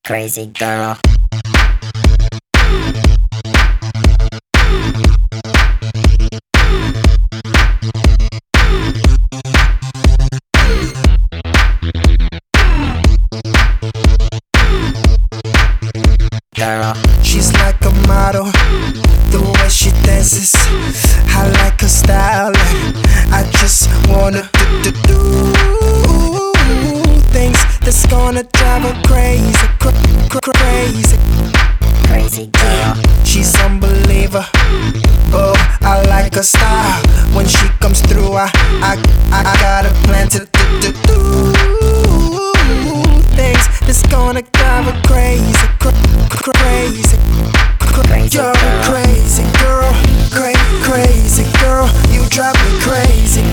crazy girl. Girl. She's like a model, the way she dances. I like her style, and I just wanna do things that's gonna drive her crazy, crazy. Crazy girl. She's unbeliever. Oh, I like her style. When she comes through, I got a plan to do things that's gonna drive her crazy, crazy. Crazy You're girl. a crazy girl, crazy girl. You drive me crazy,